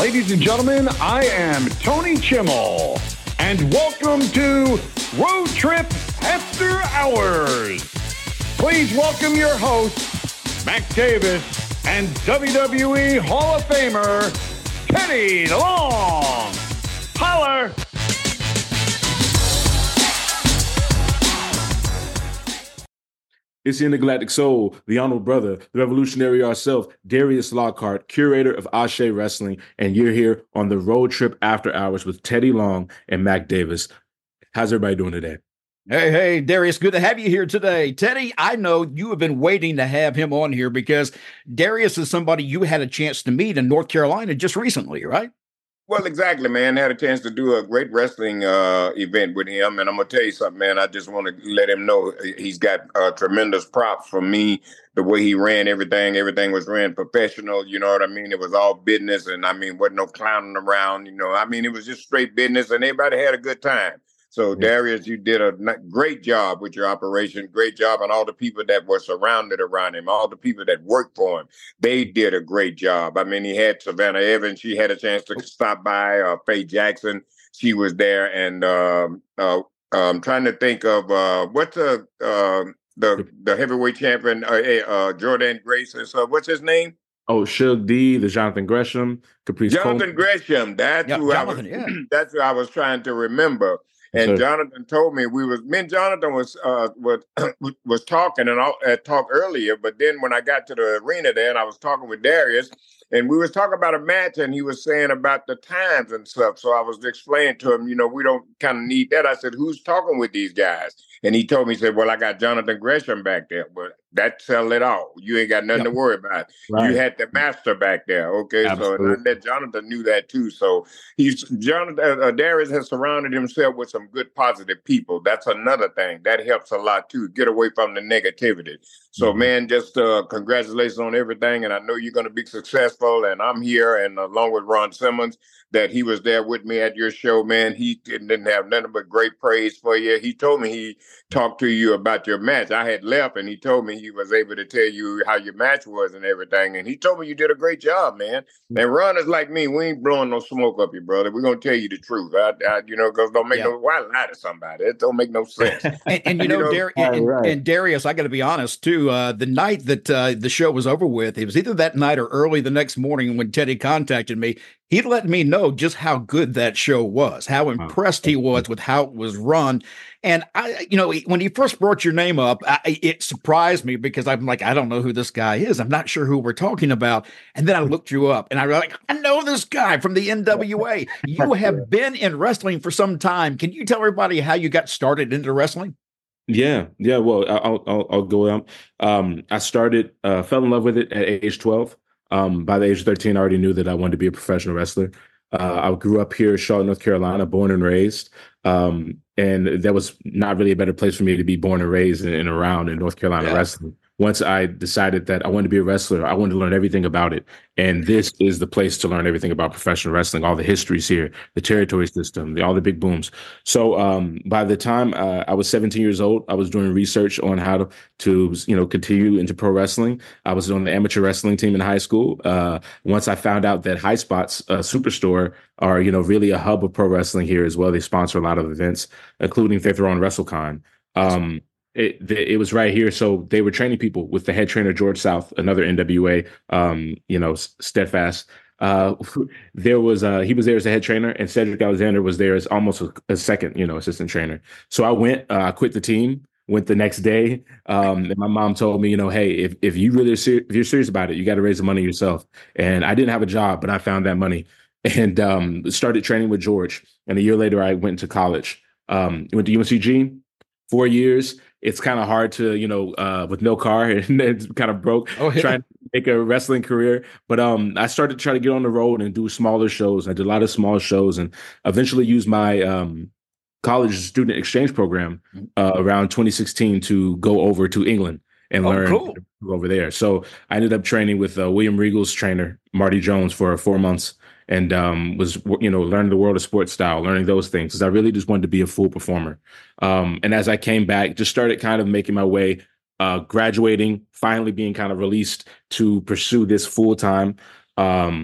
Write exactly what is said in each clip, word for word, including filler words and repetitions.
Ladies and gentlemen, I am Tony Chimmel, and welcome to Road Trip After Hours. Please welcome your host, Mac Davis, and W W E Hall of Famer, Teddy Long. Holler! It's the Intergalactic Soul, the Honorable Brother, the Revolutionary ourselves, Darius Lockhart, curator of Ashe Wrestling, and you're here on the Road Trip After Hours with Teddy Long and Mac Davis. How's everybody doing today? Hey, hey, Darius, good to have you here today. Teddy, I know you have been waiting to have him on here because Darius is somebody you had a chance to meet in North Carolina just recently, right? Well, exactly, man. I had a chance to do a great wrestling uh, event with him. And I'm going to tell you something, man. I just want to let him know he's got uh, tremendous props from me. The way he ran everything, everything was ran professional. You know what I mean? It was all business. And I mean, wasn't no clowning around. You know, I mean, it was just straight business and everybody had a good time. So, Darius, you did a great job with your operation. Great job. And all the people that were surrounded around him, all the people that worked for him, they did a great job. I mean, he had Savannah Evans. She had a chance to stop by. Uh, Faye Jackson, she was there. And um, uh, I'm trying to think of uh, what's the, uh, the the heavyweight champion, uh, uh, Jordan Grace. So what's his name? Oh, Shug D, the Jonathan Gresham, Caprice Jonathan Coleman. Gresham. That's Yep, who Jonathan, I was. yeah. That's who I was trying to remember. And Sure. Jonathan told me we was me and Jonathan was uh was was talking and I uh, talked earlier, but then when I got to the arena there and I was talking with Darius and we was talking about a match and he was saying about the times and stuff. So I was explaining to him, you know, we don't kind of need that. I said, who's talking with these guys? And he told me, he said, well, I got Jonathan Gresham back there, but that settled it all. You ain't got nothing Yep. to worry about. Right. You had the master back there. Okay. Absolutely. So and I, that Jonathan knew that too. So he's Jonathan uh, Darius has surrounded himself with some good positive people. That's another thing that helps a lot too. Get away from the negativity. So Mm-hmm. man, just uh, congratulations on everything. And I know you're going to be successful. And I'm here, and along with Ron Simmons, that he was there with me at your show, man. He didn't have nothing but great praise for you. He told me he talked to you about your match. I had left, and he told me he was able to tell you how your match was and everything. And he told me you did a great job, man. And Ron is like me. We ain't blowing no smoke up your brother. We're going to tell you the truth. I, I, you know, because don't make Yeah. no, why lie to somebody? It don't make no sense. And, and you You know, know, Dar- and, right. and Darius, I got to be honest too. Uh, the night that uh, the show was over with, it was either that night or early the next morning when Teddy contacted me. He let me know just how good that show was, how impressed he was with how it was run. And I, you know, when he first brought your name up, I, it surprised me because I'm like, I don't know who this guy is. I'm not sure who we're talking about. And then I looked you up and I was like, I know this guy from the N W A. You have been in wrestling for some time. Can you tell everybody how you got started into wrestling? Yeah, yeah. Well, I'll I'll, I'll go on. Um, I started, uh, fell in love with it at age twelve. Um, by the age of thirteen, I already knew that I wanted to be a professional wrestler. Uh, I grew up here in Charlotte, North Carolina, born and raised. Um, and there was not really a better place for me to be born and raised and, and around in North Carolina Yeah. wrestling. Once I decided that I wanted to be a wrestler, I wanted to learn everything about it. And this is the place to learn everything about professional wrestling, all the histories here, the territory system, the, all the big booms. So um, by the time uh, I was seventeen years old, I was doing research on how to, to, you know, continue into pro wrestling. I was on the amateur wrestling team in high school. Uh, once I found out that High Spots uh, Superstore are, you know, really a hub of pro wrestling here as well. They sponsor a lot of events, including they're throwing WrestleCon. Um, It, it was right here. So they were training people with the head trainer, George South, another N W A, um, you know, steadfast. Uh, there was, uh, he was there as a head trainer, and Cedric Alexander was there as almost a, a second, you know, assistant trainer. So I went, uh, I quit the team, went the next day. Um, and my mom told me, you know, hey, if, if you really, ser- if you're serious about it, you got to raise the money yourself. And I didn't have a job, but I found that money and, um, started training with George. And a year later, I went to college, um, went to U N C G, four years. It's kind of hard to, you know, uh, with no car and it's kind of broke, Oh, yeah. trying to make a wrestling career. But um, I started to try to get on the road and do smaller shows. I did a lot of small shows and eventually used my um, college student exchange program uh, around twenty sixteen to go over to England and Oh, learn cool. over there. So I ended up training with uh, William Regal's trainer, Marty Jones, for four months. And um, was, you know, learning the world of sports style, learning those things, because I really just wanted to be a full performer. Um, and as I came back, just started kind of making my way, uh, graduating, finally being kind of released to pursue this full time. Um,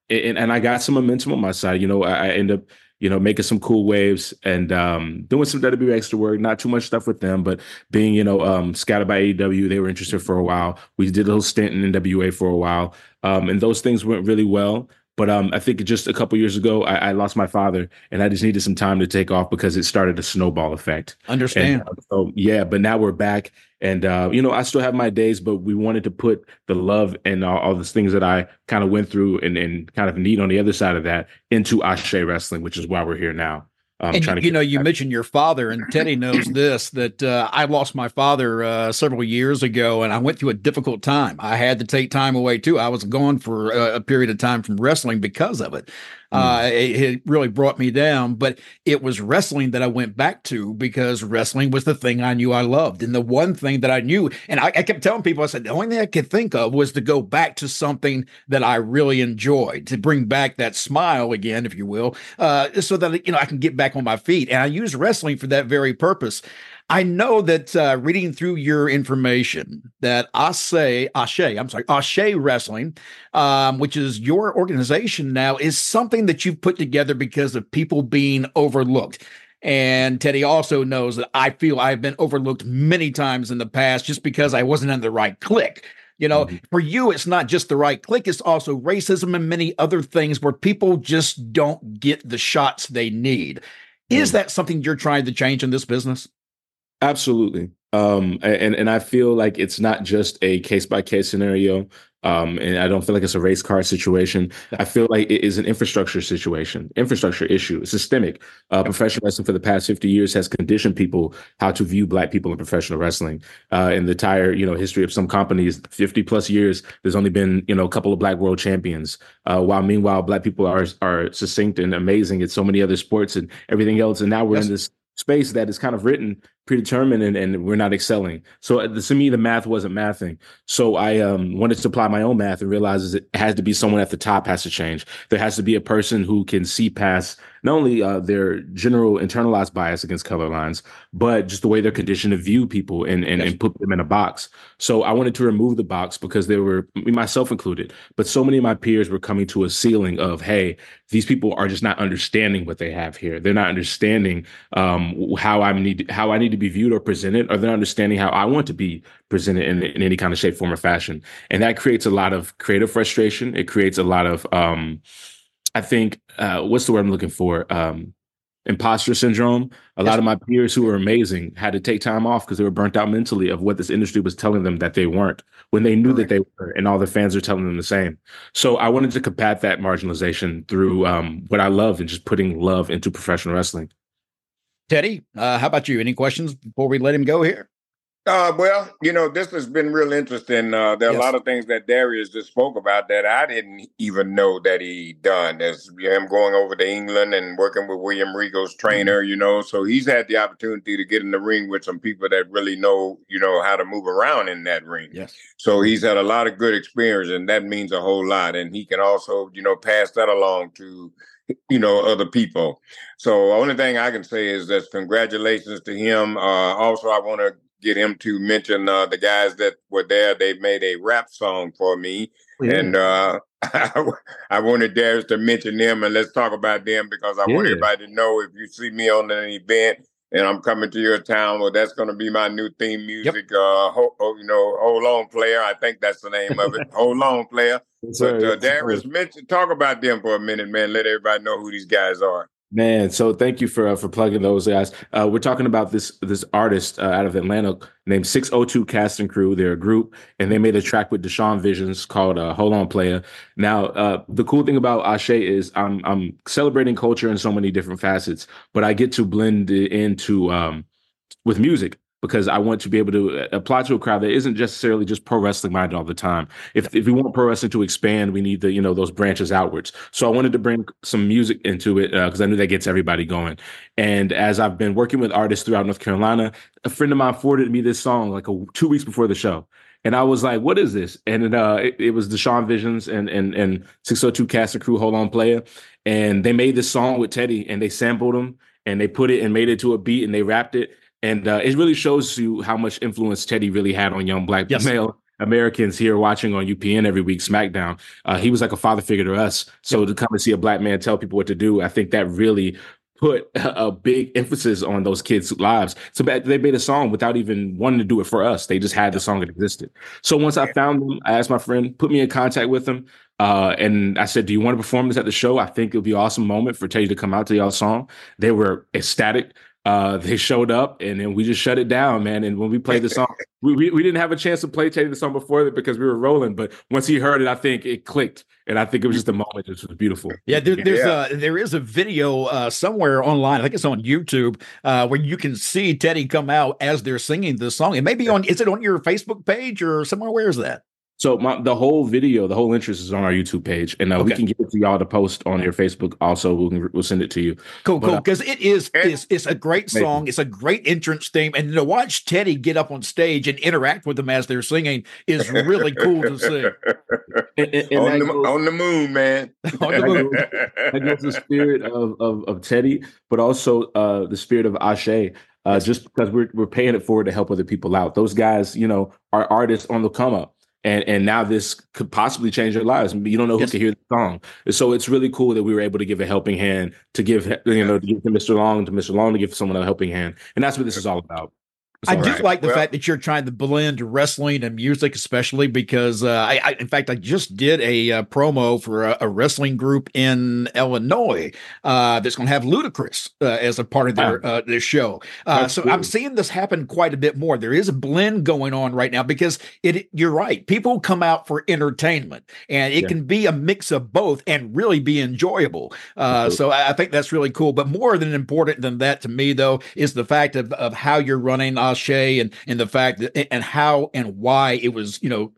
and, and I got some momentum on my side. You know, I, I end up, you know, making some cool waves and um, doing some W W E extra work, not too much stuff with them, but being, you know, um, scouted by A E W, they were interested for a while. We did a little stint in N W A for a while. Um, and those things went really well. But um, I think just a couple years ago, I, I lost my father, and I just needed some time to take off because it started a snowball effect. Understand? And, uh, so yeah, but now we're back, and uh, you know, I still have my days, but we wanted to put the love and all, all those things that I kind of went through and, and kind of need on the other side of that into Ashe Wrestling, which is why we're here now. Um, and trying you, to you know, back. you mentioned your father, and Teddy knows this, that uh, I lost my father uh, several years ago, and I went through a difficult time. I had to take time away, too. I was gone for a, a period of time from wrestling because of it. Uh, it, it really brought me down, but it was wrestling that I went back to because wrestling was the thing I knew I loved. And the one thing that I knew, and I, I kept telling people, I said, the only thing I could think of was to go back to something that I really enjoyed, to bring back that smile again, if you will, uh, so that, you know, I can get back on my feet. And I use wrestling for that very purpose. I know that uh, reading through your information that Ashe, Ashe, I'm sorry, Ashe Wrestling, um, which is your organization now, is something that you've put together because of people being overlooked. And Teddy also knows that I feel I've been overlooked many times in the past just because I wasn't in the right clique. You know, mm-hmm. For you, it's not just the right clique, it's also racism and many other things where people just don't get the shots they need. Mm-hmm. Is that something you're trying to change in this business? Absolutely. Um, and, and I feel like it's not just a case by case scenario. Um, and I don't feel like it's a race car situation. I feel like it is an infrastructure situation, infrastructure issue, systemic. Uh, professional wrestling for the past fifty years has conditioned people how to view Black people in professional wrestling. Uh, in the entire, you know, history of some companies, fifty plus years, there's only been, you know, a couple of Black world champions. Uh, while meanwhile, Black people are, are succinct and amazing at so many other sports and everything else. And now we're yes. in this space that is kind of written, predetermined, and, and we're not excelling. So uh, to me, the math wasn't mathing. So I um, wanted to apply my own math and realizes it has to be someone at the top has to change. There has to be a person who can see past not only uh, their general internalized bias against color lines, but just the way they're conditioned to view people and, and, yes. and put them in a box. So I wanted to remove the box because they were, myself included, but so many of my peers were coming to a ceiling of, hey, these people are just not understanding what they have here. They're not understanding um, how I need how I need to be viewed or presented, or they're not understanding how I want to be presented in, in any kind of shape, form, or fashion. And that creates a lot of creative frustration. It creates a lot of, um, I think, uh, what's the word I'm looking for? Um, imposter syndrome. A yes. lot of my peers who were amazing had to take time off because they were burnt out mentally of what this industry was telling them that they weren't, when they knew Correct. that they were, and all their fans are telling them the same. So I wanted to combat that marginalization through um, what I loved and just putting love into professional wrestling. Teddy, uh, how about you? Any questions before we let him go here? Uh, well, you know, this has been real interesting. Uh, there are yes. a lot of things that Darius just spoke about that I didn't even know that he done. There's him going over to England and working with William Regal's trainer, mm-hmm. you know, so he's had the opportunity to get in the ring with some people that really know, you know, how to move around in that ring. Yes. So he's had a lot of good experience, and that means a whole lot. And he can also, you know, pass that along to, you know, other people. So the only thing I can say is that congratulations to him. Uh, also, I want to get him to mention uh, the guys that were there. They made a rap song for me. Yeah. And uh, I wanted Darius to mention them, and let's talk about them because I yeah. want everybody to know if you see me on an event and I'm coming to your town, well, that's going to be my new theme music. Yep. Uh, ho, ho, you know, Hold On Player. I think that's the name of it. Hold On Player. Yes, but uh, Darius, mention, talk about them for a minute, man. Let everybody know who these guys are. Man, so thank you for uh, for plugging those guys. Uh, we're talking about this this artist uh, out of Atlanta named six oh two Cast and Crew. They're a group, and they made a track with Deshaun Visions called uh, "Hold On Player." Now, uh, the cool thing about Ashe is I'm I'm celebrating culture in so many different facets, but I get to blend it into um, with music, because I want to be able to apply to a crowd that isn't necessarily just pro wrestling minded all the time. If if we want pro wrestling to expand, we need the, you know, those branches outwards. So I wanted to bring some music into it because uh, I knew that gets everybody going. And as I've been working with artists throughout North Carolina, a friend of mine forwarded me this song like a, two weeks before the show. And I was like, what is this? And it, uh, it, it was Deshaun Visions and and and six oh two Cast and Crew, Hold On Player. And they made this song with Teddy, and they sampled him, and they put it and made it to a beat, and they rapped it. And uh, it really shows you how much influence Teddy really had on young Black yes. male Americans here watching on U P N every week, SmackDown. Uh, he was like a father figure to us. So to come and see a black man tell people what to do, I think that really put a big emphasis on those kids' lives. So they made a song without even wanting to do it for us. They just had the song that existed. So once I found them, I asked my friend, put me in contact with them. Uh, and I said, do you want to perform this at the show? I think it would be an awesome moment for Teddy to come out to y'all's song. They were ecstatic. Uh, they showed up, and then we just shut it down, man. And when we played the song, we, we we didn't have a chance to play Teddy the song before that because we were rolling. But once he heard it, I think it clicked, and I think it was just a moment. It was beautiful. Yeah, there, there's yeah. a there is a video uh, somewhere online. I think it's on YouTube uh, where you can see Teddy come out as they're singing the song. It may be on. Is it on your Facebook page or somewhere? Where is that? So my, the whole video, the whole interest is on our YouTube page, and uh, okay. we can give it to y'all to post on your Facebook. Also, we'll we'll send it to you. Cool, but, cool, because uh, it is it's, it's a great song. Maybe. It's a great entrance theme, and to watch Teddy get up on stage and interact with them as they're singing is really cool to see. and, and, and on, the, goes, on the moon, man. on the moon. That goes the spirit of, of of Teddy, but also uh, the spirit of Ashe. Uh, just because we're we're paying it forward to help other people out. Those guys, you know, are artists on the come up. And and now this could possibly change their lives. You don't know who yes. can hear the song. So it's really cool that we were able to give a helping hand, to give, you know, to give to Mister Long, to Mister Long to give someone a helping hand. And that's what this is all about. I do right. like the well, fact that you're trying to blend wrestling and music, especially because, uh, I, I, in fact, I just did a uh, promo for a, a wrestling group in Illinois uh, that's going to have Ludacris uh, as a part of their uh, their show. Uh, so cool. I'm seeing this happen quite a bit more. There is a blend going on right now because it. You're right. People come out for entertainment, and it yeah. can be a mix of both and really be enjoyable. Uh, cool. So I, I think that's really cool. But more than important than that to me, though, is the fact of, of how you're running Ashe and and the fact that and how and why it was, you know,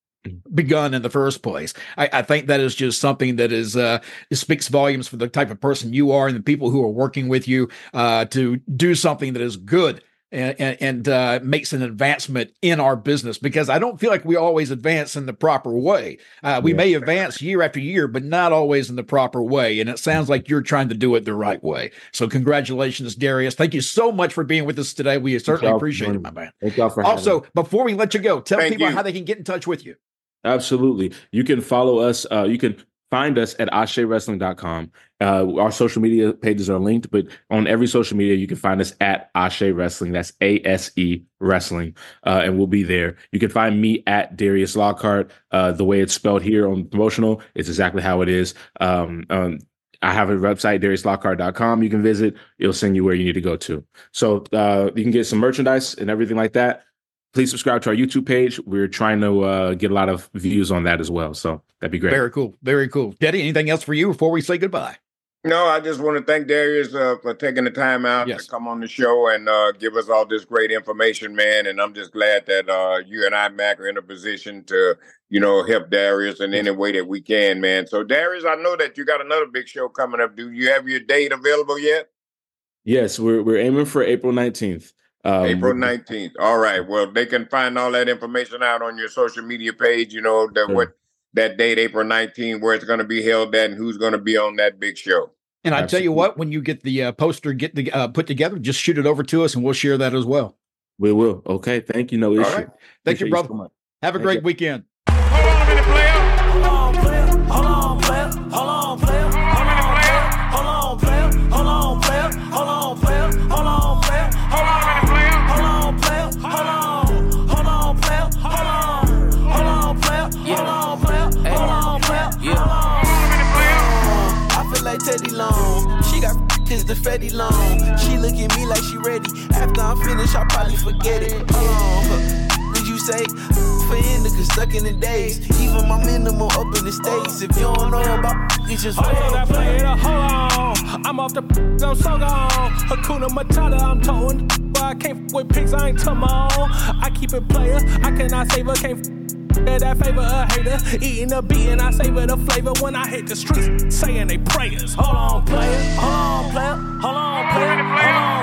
begun in the first place. I, I think that is just something that is uh it speaks volumes for the type of person you are and the people who are working with you uh to do something that is good and and, and uh makes an advancement in our business, because I don't feel like we always advance in the proper way. Uh we yeah. may advance year after year, but not always in the proper way. And it sounds like you're trying to do it the right way. So congratulations, Darius. Thank you so much for being with us today. We certainly appreciate it, my man. Thank y'all for also, having before we let you go, tell Thank people you. how they can get in touch with you. Absolutely. You can follow us. Uh, you can find us at ashe wrestling dot com. Uh, our social media pages are linked, but on every social media, you can find us at Ashe Wrestling. That's A S E Wrestling. Uh, and we'll be there. You can find me at Darius Lockhart. Uh, the way it's spelled here on promotional, it's exactly how it is. Um, um, I have a website, darius lockhart dot com. You can visit. It'll send you where you need to go to. So uh, you can get some merchandise and everything like that. Please subscribe to our YouTube page. We're trying to uh, get a lot of views on that as well. So that'd be great. Very cool. Very cool. Teddy, anything else for you before we say goodbye? No, I just want to thank Darius uh, for taking the time out yes. to come on the show and uh, give us all this great information, man. And I'm just glad that uh, you and I, Mac, are in a position to, you know, help Darius in any way that we can, man. So, Darius, I know that you got another big show coming up. Do you have your date available yet? Yes, we're we're aiming for April nineteenth. Um, April nineteenth. All right. Well, they can find all that information out on your social media page, you know, that sure. what that date, April nineteenth, where it's going to be held at and who's going to be on that big show. And I tell you what, when you get the uh, poster get the, uh, put together, just shoot it over to us and we'll share that as well. We will. Okay. Thank you. No issue. All right. Thank you, brother. You so Have a Thank great you. weekend. Hold on a minute, player. Hold on, player. Hold on, player. Hold on, player. Hold on, player. Hold on, player. Hold on, player. Hold on, player. Hold on, player. Hold on, player. Hold on, hold on, player. Hold on, hold on, player. Hold on, player. Hold on, player. Yeah. I feel like Teddy Long. She got his the Fetty Long. She look at me like she ready. After I'm finished, I'll probably forget it. Hold on. Did you say? For niggas stuck in the days. Even my minimum up in the States. If you don't know about it's just hold on, play it, hold on. I'm off the I'm so gone. Hakuna Matata, I'm towing. I can't f with pigs, I ain't to my own. I keep it player, I cannot save her, can't f that favor a hater. Eating a beat and I savor the flavor when I hit the streets saying they prayers. Hold on, player, hold on, player, hold on, player, hold on.